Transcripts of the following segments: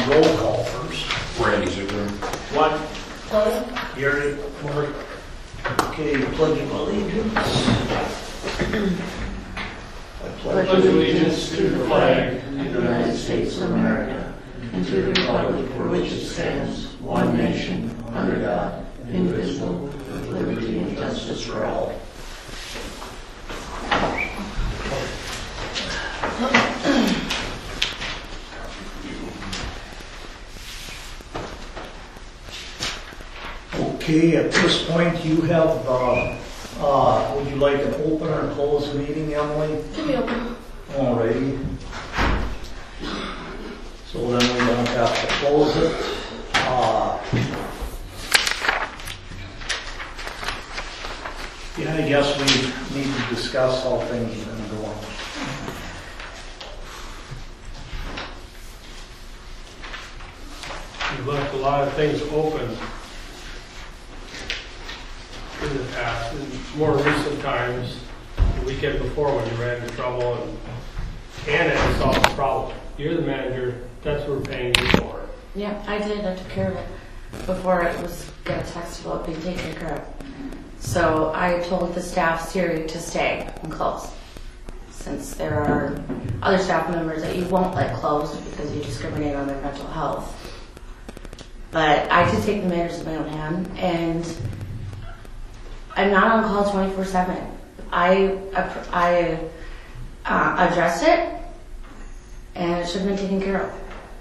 roll call first. Randy Zucker. One. Gary. Mark. Okay, pledge of allegiance. I pledge allegiance to the flag of the United States of America and to the republic for which it stands, one nation, under God, indivisible, with liberty and justice for all. Okay, at this point you have, would you like an open or closed meeting, Emily? Can be open. Alrighty. So then we don't have to close it. Yeah, I guess we need to discuss how things have been going. You've left a lot of things open in the past, in more recent times, the weekend before when you ran into trouble and Anna had solved the problem. You're the manager, that's what we're paying you for. Yeah, I did. I took care of it before it was got a text about being taken care of. So I told the staff, Siri, to stay and close. Since there are other staff members that you won't let close because you discriminate on their mental health. But I did take the matters in my own hand, and I'm not on call 24/7. I addressed it, and it should have been taken care of.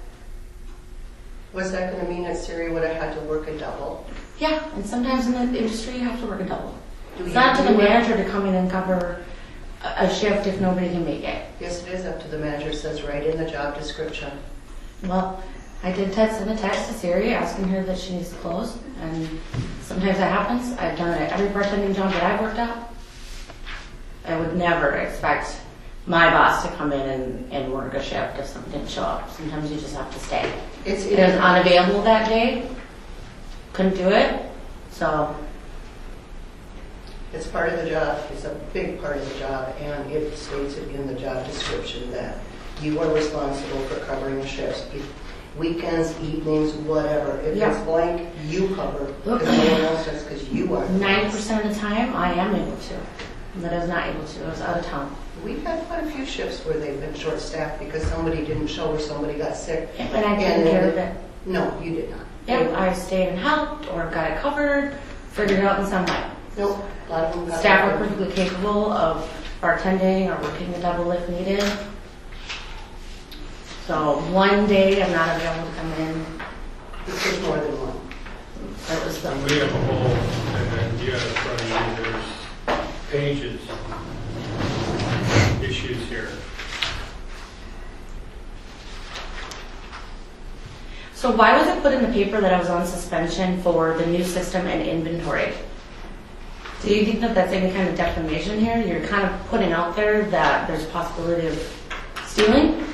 Was that going to mean that Siri would have had to work a double? Yeah, and sometimes in the industry you have to work a double. Do we It's not have to the to do it? manager to come in and cover a shift if nobody can make it. Yes, it is up to the manager. It says right in the job description. Well, I did send a text to Siri asking her that she needs to close, and sometimes that happens. I've done it at every bartending job that I've worked at. I would never expect my boss to come in and work a shift if something didn't show up. Sometimes you just have to stay. It was unavailable that day, couldn't do it, so. It's part of the job. It's a big part of the job, and it states it in the job description that you are responsible for covering the shifts. Weekends, evenings, whatever. If Yeah. it's blank, you cover because no one else does because you are. 90% of the time, I am able to. But I was not able to. I was out of town. We've had quite a few shifts where they've been short-staffed because somebody didn't show or somebody got sick. And I took care of it. No, you did not. Yep, I stayed and helped or got it covered, figured it out in some way. Nope. A lot of them got Staff are covered. perfectly capable of bartending or working the double if needed. So one day I'm not available to come in. There's more than one. That was the. And we have a whole, and then you have in front of you, there's pages, issues here. So why was it put in the paper that I was on suspension for the new system and inventory? Do you think that that's any kind of defamation here? You're kind of putting out there that there's a possibility of stealing?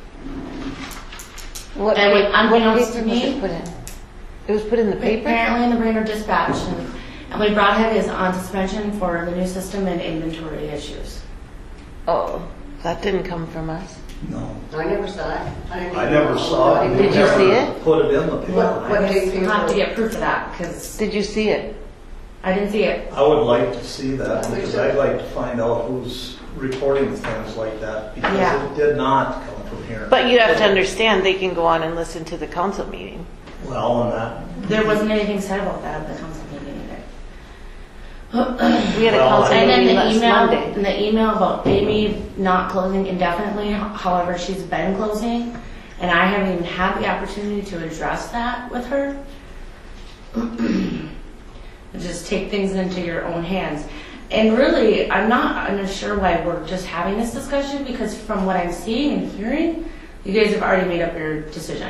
What And paper unbeknownst was to me- it put in? It was put in the paper? Apparently in the Brainerd Dispatch. And Emily Broadhead is on suspension for the new system and inventory issues. Oh, that didn't come from us. No. I never saw it. I never saw it. Did you see it? Put it in the paper. Well, What I date guess do you I'll have to have? get proof of that because Did you see it? I didn't see it. I would like to see that because I'd like to find out who's reporting things like that because Yeah. it did not come from here. But you have to understand they can go on and listen to the council meeting. Well, and that. There wasn't anything said about that at the council meeting either. We had a Well, council And then meeting the last email, Monday. and the email about Amy not closing indefinitely, however, she's been closing, and I haven't even had the opportunity to address that with her. Just take things into your own hands. And really, I'm not sure why we're just having this discussion because from what I'm seeing and hearing, you guys have already made up your decision.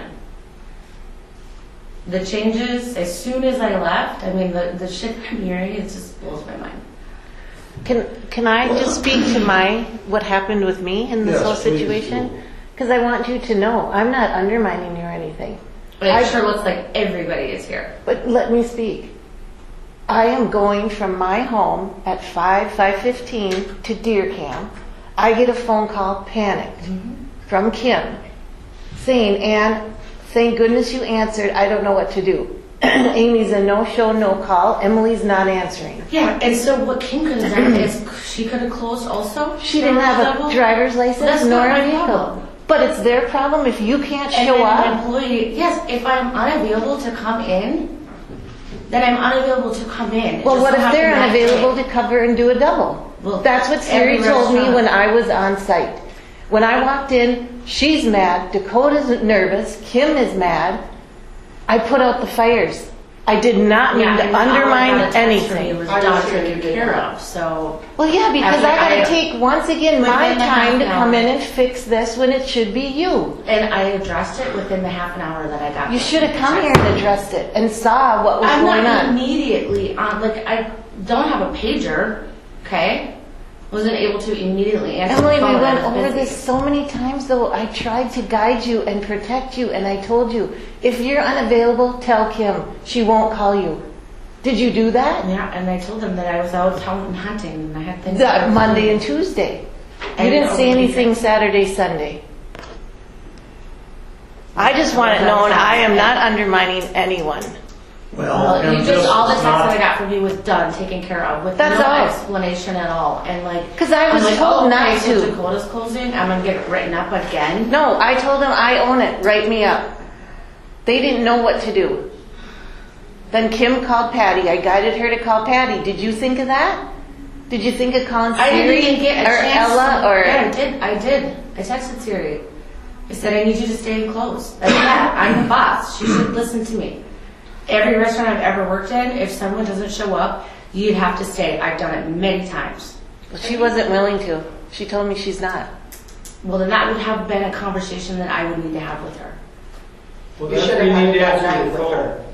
The changes, as soon as I left, I mean, the shit I'm hearing, it just blows my mind. Can I just speak to what happened with me in this Yes, whole please situation? do. Because I want you to know, I'm not undermining you or anything. But it sure looks like everybody is here. But let me speak. I am going from my home at 5:15 to Deer Camp. I get a phone call, panicked, from Kim, saying, Ann, Thank goodness you answered. I don't know what to do. Amy's a no-show, no-call. Emily's not answering. Yeah, and so what Kim could have done is she could have closed also. She didn't have a driver's license That's nor not a my vehicle. problem. But it's their problem if you can't And show then an up. employee, yes, if I'm unavailable to come in, then I'm unavailable to come in. It Well, just what so if they're happened that unavailable day. to cover and do a double? Well, That's what Siri every told me restaurant- when I was on site. When I walked in, she's mad, Dakota's nervous, Kim is mad. I put out the fires. I did not mean Yeah, to and all I undermine got a text from you anything. was I done was here taken to do care that. of, so. Well, yeah, because After I gotta I- take, once again, Within my the half time to an come hour. in and fix this when it should be you. And I addressed it within the half an hour that I got. You the should have come text. here and addressed it and saw what was I'm going not on. immediately on, like, I don't have a pager, okay? Wasn't able to immediately answer the Emily, phone we when I went was over busy. this so many times though. I tried to guide you and protect you, and I told you, if you're unavailable, tell Kim. She won't call you. Did you do that? Yeah, and I told them that I was out hunting and I had things. That Monday and Tuesday. I You didn't know. say anything Saturday, Sunday. I just want it known I am not undermining anyone. Well, and you just, all the is text that I not, got from you was done, taken care of, with That's no all. explanation at all. And like, 'Cause I was I'm like, told oh, not okay, so to. Dakota's closing, I'm gonna get it written up again. No, I told them I own it. Write me up. They didn't know what to do. Then Kim called Patty. I guided her to call Patty. Did you think of that? Did you think of calling I Siri didn't even get a or chance. Ella or? Yeah, I did. I texted Siri. I said, I need you to stay close. Like, yeah, I'm the boss. She should listen to me. Every restaurant I've ever worked in, if someone doesn't show up, you'd have to stay. I've done it many times. Well, she wasn't willing to. She told me she's not. Well, then that would have been a conversation that I would need to have with her. Well, You that's should where you have need to had that answer night your with phone. her.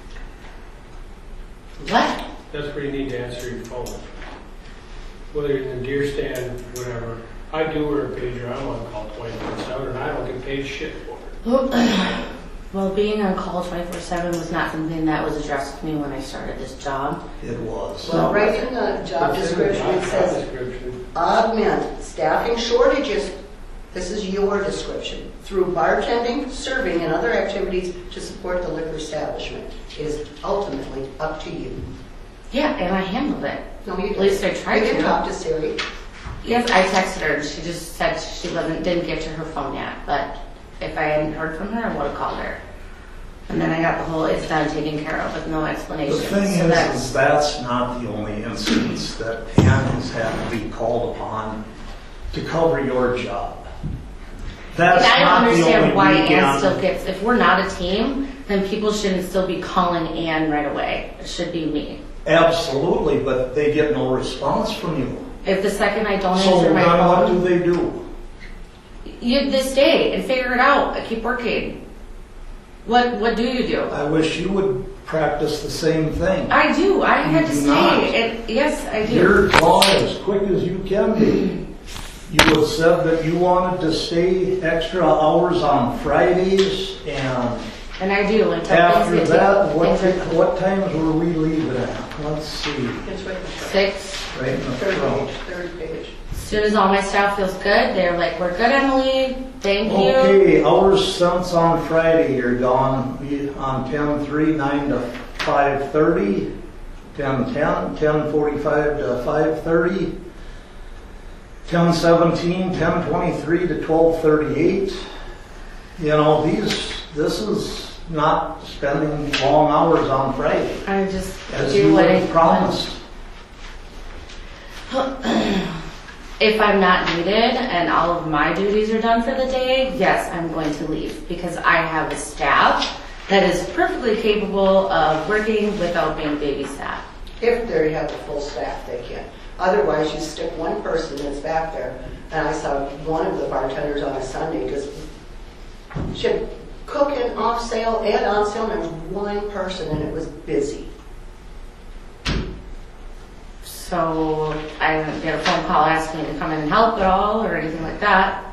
What? That's where you need to answer your phone. Whether you're in the deer stand, whatever. I do wear a pager. I'm on call 24/7, and I don't get paid shit for it. Well, being on call 24/7 was not something that was addressed with me when I started this job. it was. Well, right in the job description, it says, Description. augment staffing shortages. This is your description. Through bartending, serving, and other activities to support the liquor establishment. It is ultimately up to you. Yeah, and I handled it. No, you At least I didn't. tried You can to. talk to Siri. Yes, I texted her. She just said she didn't get to her phone yet. But if I hadn't heard from her, I would have called her. And then I got the whole "it's done, taken care of" with no The explanation. thing So is that's not the only instance that Pam has had to be called upon to cover your job. That's I don't not the understand only why Ann weekend. still gets. If we're not a team, then people shouldn't still be calling Ann right away. It should be me. Absolutely, but they get no response from you. If the second I don't So answer then my what do phone, they do? you this day and figure it out. I keep working. What do you do? I wish you would practice the same thing. I do. I had to do stay. not. And yes, I do. You're gone as quick as you can be. You have said that you wanted to stay extra hours on Fridays, and And I do until things after get that, things are what times were we leaving at? Let's see, It's right in front. 6. right in the Third front. page, third page. As soon as all my staff feels good, they're like, "We're good, Emily. Thank you." Okay, hours since on Friday, you're gone on 10/3, 9 to 5:30, 10/10, 10:45 to 5:30, 10/17, 10:23 to 12:38. You know, this is not spending long hours on Friday, I just as do you what I had promised. If I'm not needed and all of my duties are done for the day, yes, I'm going to leave because I have a staff that is perfectly capable of working without being babysat. If they have a full staff, they can. Otherwise, you stick one person that's back there. And I saw one of the bartenders on a Sunday just she had cooking off sale and on sale, and there was one person, and it was busy. So I didn't get a phone call asking me to come in and help at all or anything like that.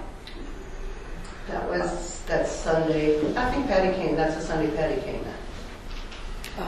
That Sunday. I think Patty came. That's the Sunday Patty came in.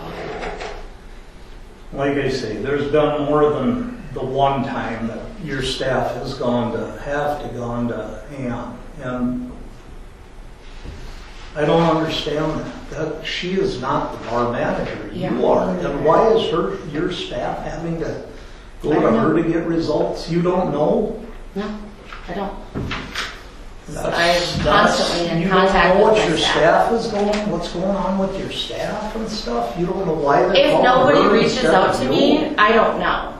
Like I say, there's been more than the one time that your staff has gone to Ann. And I don't understand that. That she is not the bar manager. Yeah. You are. And why is your staff having to go to her to get results? You don't know? No, I don't. That's- I'm constantly in you contact don't know with what my your staff. staff is going, what's going on with your staff and stuff? You don't know why they're If calling nobody her reaches instead out of to you? me, I don't know.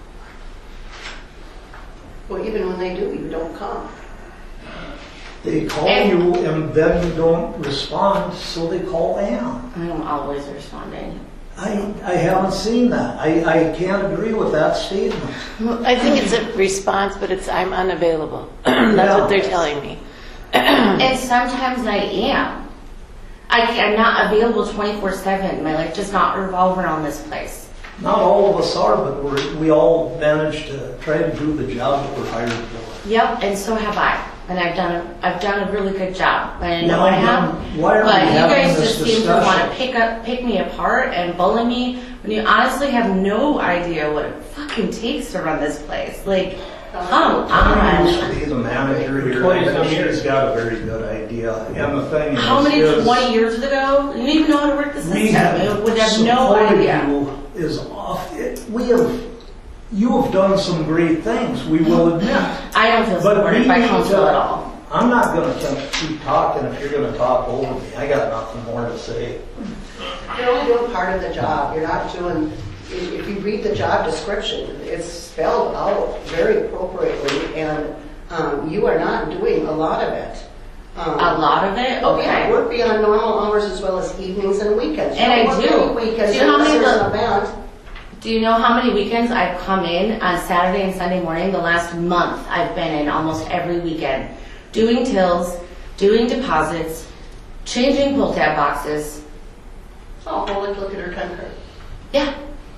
Well, even when they do, you don't come. They call And- you and then you don't respond, so they call Ann. I'm always responding. I haven't seen that. I can't agree with that statement. Well, I think it's a response, but it's I'm unavailable. That's Yeah. what they're telling me. And sometimes I am. I'm not available 24/7. My life does not revolve around this place. Not all of us are, but we all manage to try to do the job that we're hired for. Yep, and so have I. And I've done a really good job. And I know Well, I have. why are we But you having guys this just seem to want discussion? to pick me apart and bully me when you honestly have no idea what it fucking takes to run this place. Like, come I used on. to be the manager here. 20-some She's years. got a very good idea. And the thing is, How many 20 years ago? You didn't even know how to work the we system. have You would have no supported idea. you is off. You have done some great things, we will admit. I don't feel But supported we by need council to- at all. I'm not going to keep talking if you're going to talk over me. I got nothing more to say. You're only doing part of the job. You're not doing, if you read the job description, it's spelled out very appropriately, and you are not doing a lot of it. A lot of it? Oh, yeah, Okay. work beyond normal hours as well as evenings and weekends. You And I don't work do. any weekends Do you know how unless many there's of an the- event. Do you know how many weekends I've come in on Saturday and Sunday morning? The last month I've been in almost every weekend. Doing tills, doing deposits, changing pull tab boxes. Oh, well, let's look at her time card. Yeah.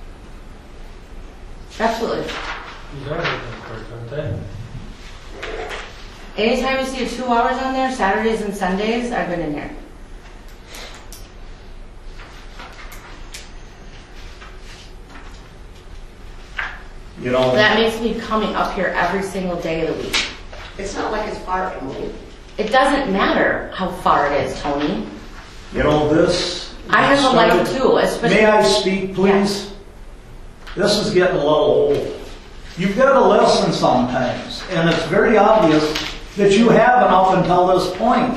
Absolutely. These are the cards, aren't they? Anytime you see 2 hours on there, Saturdays and Sundays, I've been in there. You know, That makes me coming up here every single day of the week. It's not like it's far, Emily. It doesn't matter how far it is, Tony. this. I have a life too, especially. May I speak, please? This is getting a little old. You've got to listen sometimes, and it's very obvious that you haven't up until this point.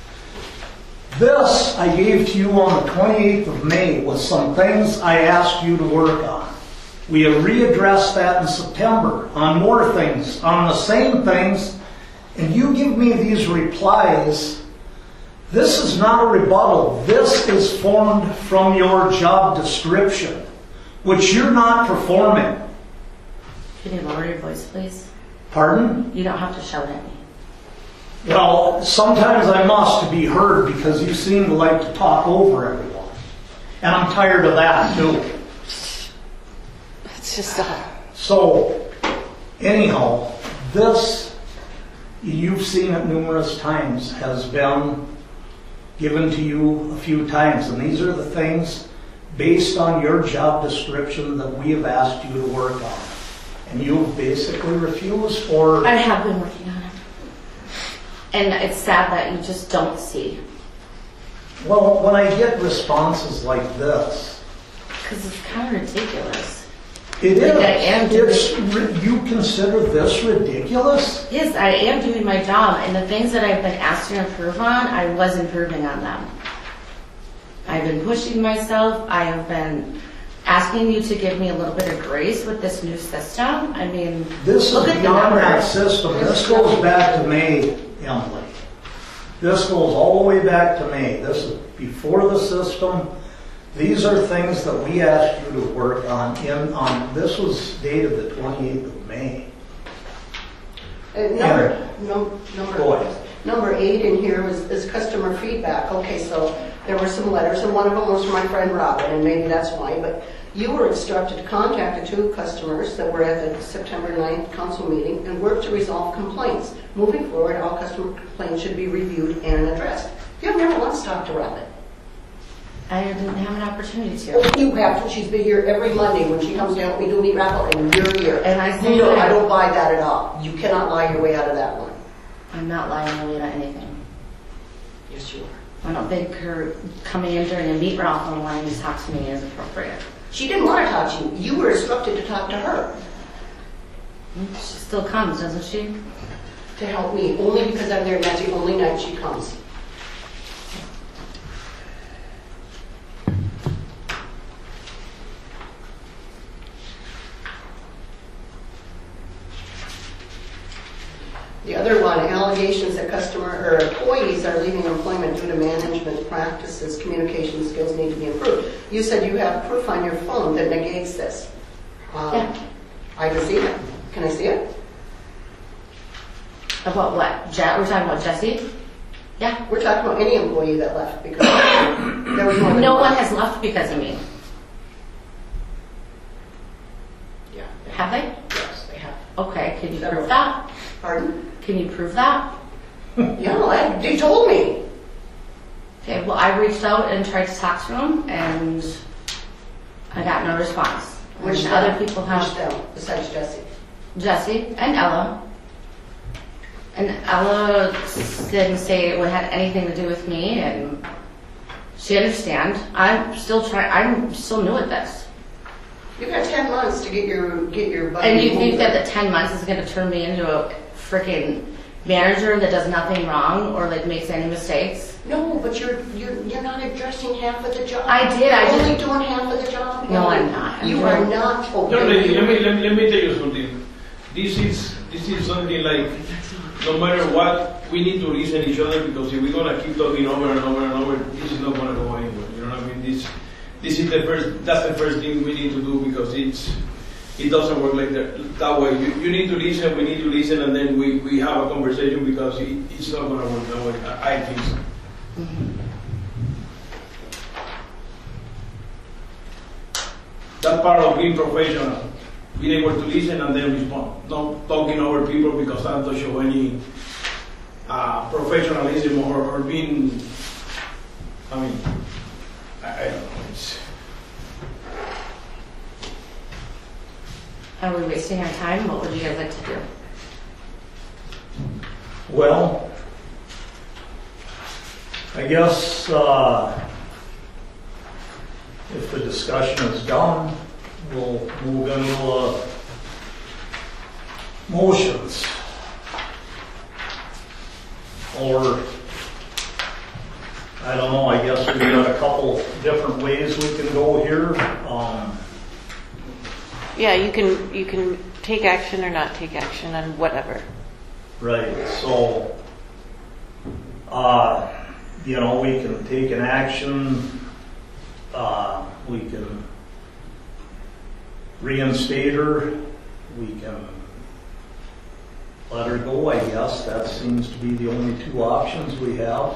This I gave to you on the 28th of May with some things I asked you to work on. We have readdressed that in September on more things, on the same things, and you give me these replies. This is not a rebuttal. This is formed from your job description, which you're not performing. Can you lower your voice, please? Pardon? You don't have to shout at me. Well, sometimes I must to be heard because you seem to like to talk over everyone. And I'm tired of that too. It's just a So, anyhow, this, you've seen it numerous times, has been given to you a few times. And these are the things based on your job description that we have asked you to work on. And you've basically refused or... I have been working on it. And it's sad that you just don't see. Well, when I get responses like this, Because it's kind of ridiculous. it is. Like I am doing- You consider this ridiculous? Yes, I am doing my job, and the things that I've been asked to improve on, I was improving on them. I've been pushing myself. I have been asking you to give me a little bit of grace with this new system. I mean, This look is at the beyond that numbers. system. This goes back to May, Emily. This goes all the way back to May. This is before the system. These are things that we asked you to work on. This was dated the 28th of May. Go ahead. Number 8 in here is customer feedback. Okay, so there were some letters, and one of them was from my friend Robin, and maybe that's why, but you were instructed to contact the 2 customers that were at the September 9th council meeting and work to resolve complaints. Moving forward, all customer complaints should be reviewed and addressed. You have never once talked to Robin. I didn't have an opportunity Well, to. you have to. She's been here every Monday when she comes down, we do meat raffle, and you're here. And I say No, that- I don't buy that at all. You cannot lie your way out of that one. I'm not lying really about anything. Yes, you are. I don't think her coming in during a meet Ralph and wanting to talk to me is appropriate. She didn't want to talk to you. You were instructed to talk to her, She still comes, doesn't she? to help me, only because I'm there and that's the only night she comes. The other one, allegations that customer or employees are leaving employment due to management practices, communication skills need to be improved. You said you have proof on your phone that negates this. Yeah. I can see it. Can I see it? About what? We're talking about Jesse? Yeah. We're talking about any employee that left because there was more than No one has left because of me. Yeah. Have they? Yes, they have. Okay, can you prove that? Pardon? Can you prove that? Yeah, they told me. Okay, well, I reached out and tried to talk to him, and I got no response. Which And other people have. Which them, besides Jesse? Jesse and Ella. And Ella didn't say it had anything to do with me, and she understand. I'm still new at this. You've got 10 months to get your buddy. And you think moving. that the 10 months is going to turn me into a freaking manager that does nothing wrong or like makes any mistakes? No, but you're not addressing half of the job. I did, I You're just- only doing half of the job. No, I'm not. You are not. No, Okay. let me tell you something. This is something like, no matter what, we need to listen to each other, because if we're gonna keep talking over and over and over, this is not gonna go anywhere. You know what I mean? That's the first thing we need to do, because it doesn't work like that way. You need to listen, we need to listen, and then we have a conversation, because it's not gonna work that way. I think so. That's part of being professional. Being able to listen and then respond. Not talking over people because that doesn't show any professionalism or being, I don't know. Are we wasting our time? What would you guys like to do? Well, I guess if the discussion is done, we'll move into motions. Or, I don't know, I guess we've got a couple different ways we can go here. Yeah, you can take action or not take action on whatever. Right, so, we can take an action, we can reinstate her, we can let her go, I guess. That seems to be the only two options we have.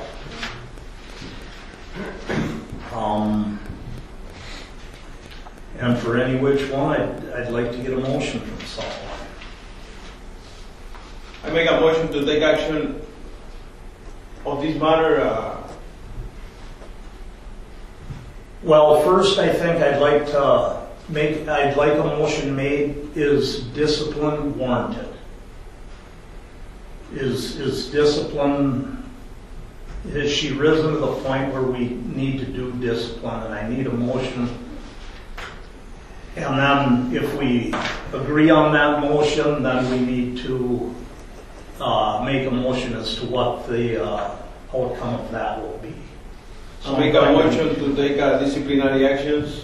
And for any which one, I'd like to get a motion from someone. I make a motion to take action of this matter. Well, first, I think I'd like a motion made, is discipline warranted? Is discipline, has she risen to the point where we need to do discipline? And I need a motion. And then if we agree on that motion, then we need to make a motion as to what the outcome of that will be. I make a motion to take disciplinary actions.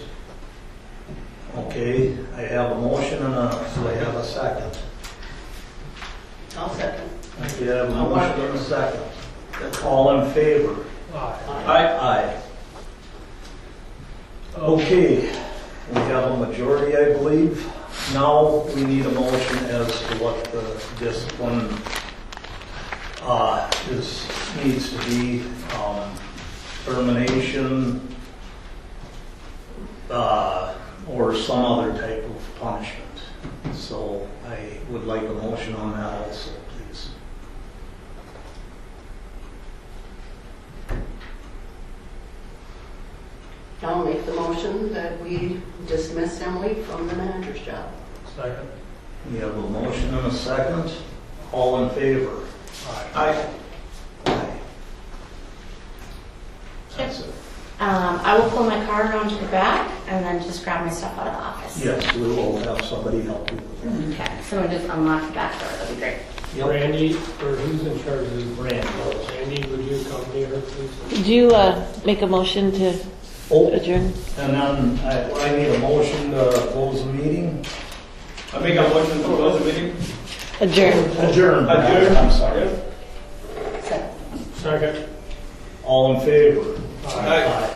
Okay, I have a motion and do I have a second? I'll second. Okay, I have a motion and a second. All in favor? Aye. Okay, we have a majority, I believe. Now we need a motion as to what the discipline needs to be. Termination, or some other type of punishment. So I would like a motion on that also, please. I'll make the motion that we dismiss Emily from the manager's job. Second. We have a motion and a second. All in favor? Aye. Aye. That's it. I will pull my car around to the back and then just grab my stuff out of the office. Yes, we will have somebody help you with that. Okay, someone just unlock the back door, that'd be great. Randy, or who's in charge of this? Randy. Randy, would you accompany her, please? Did you make a motion to Oh, adjourn? and then I need a motion to close the meeting. I make a motion to close the meeting. Adjourn. Adjourn. Adjourn. I'm sorry. Yeah. Second. All in favor? Aye.